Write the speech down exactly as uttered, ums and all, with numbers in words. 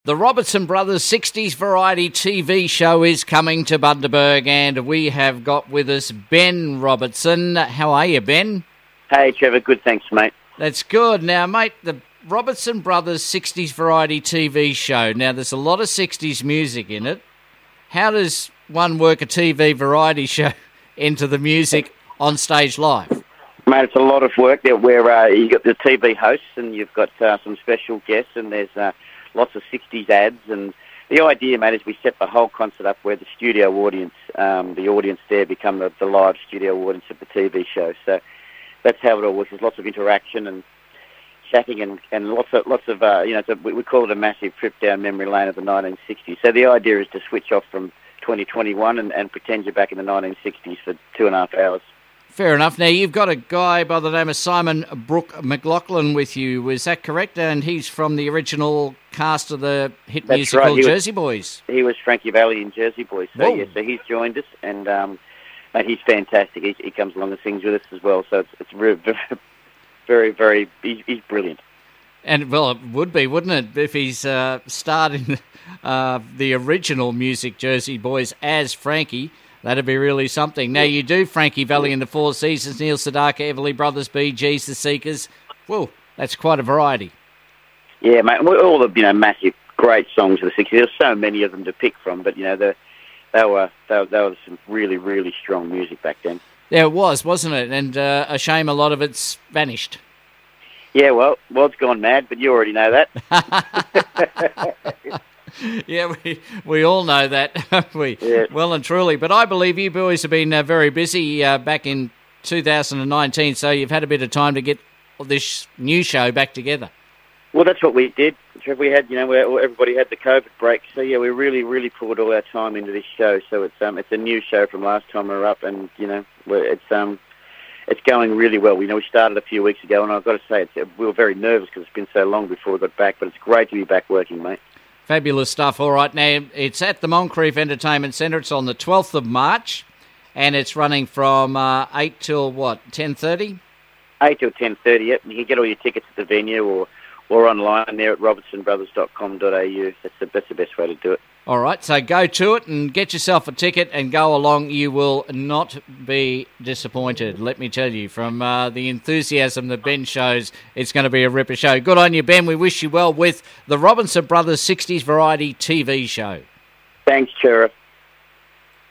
The Robertson Brothers sixties Variety T V show is coming to Bundaberg, and we have got with us Ben Robertson. How are you, Ben? Hey, Trevor. Good, thanks, mate. That's good. Now, mate, the Robertson Brothers sixties Variety T V show. Now, there's a lot of sixties music in it. How does one work a T V variety show into the music on stage live? Mate, it's a lot of work there where uh, you've got the T V hosts and you've got uh, some special guests, and there's... Uh, lots of sixties ads, and the idea, mate, is we set the whole concert up where the studio audience, um, the audience there become the, the live studio audience of the T V show. So that's how it all works. There's lots of interaction and chatting, and, and lots of lots of uh, you know, a, we, we call it a massive trip down memory lane of the nineteen sixties. So the idea is to switch off from twenty twenty-one and, and pretend you're back in the nineteen sixties for two and a half hours. Fair enough. Now, you've got a guy by the name of Simon Brooke McLaughlin with you. Is that correct? And he's from the original cast of the hit That's musical right. Jersey Boys. He was Frankie Valli in Jersey Boys. So, Whoa. yeah, so he's joined us, and um, mate, he's fantastic. He, he comes along and sings with us as well. So it's, it's very, very, very, he's, he's brilliant. And, well, it would be, wouldn't it, if he's uh, starting uh, the original music Jersey Boys as Frankie. That'd be really something. Now, you do Frankie Valli in the Four Seasons, Neil Sedaka, Everly Brothers, Bee Gees, The Seekers. Whoa, that's quite a variety. Yeah, mate, all the, you know, massive, great songs of the sixties. There's so many of them to pick from, but, you know, the, they were they, were- they were some really, really strong music back then. Yeah, it was, wasn't it? And uh, a shame a lot of it's vanished. Yeah, well, world's gone mad, but you already know that. Yeah, we we all know that, don't we? Yeah. Well and truly. But I believe you boys have been uh, very busy uh, back in two thousand nineteen, so you've had a bit of time to get this new show back together. Well, that's what we did. Trev. We had, you know, we- everybody had the COVID break, so yeah, we really, really poured all our time into this show. So it's um, it's a new show from last time we were up, and you know, we're, it's um, it's going really well. We know we started a few weeks ago, and I've got to say, it's, we were very nervous because it's been so long before we got back. But it's great to be back working, mate. Fabulous stuff. All right, now it's at the Moncrief Entertainment Centre. It's on the twelfth of March, and it's running from uh, eight till what, ten thirty? Eight till ten thirty. Yep, and you can get all your tickets at the venue or or online there at robertson brothers dot com dot a u. That's the that's the best way to do it. All right, so go to it and get yourself a ticket and go along. You will not be disappointed, let me tell you. From uh, the enthusiasm that Ben shows, it's going to be a ripper show. Good on you, Ben. We wish you well with the Robertson Brothers sixties Variety T V show. Thanks, Sheriff.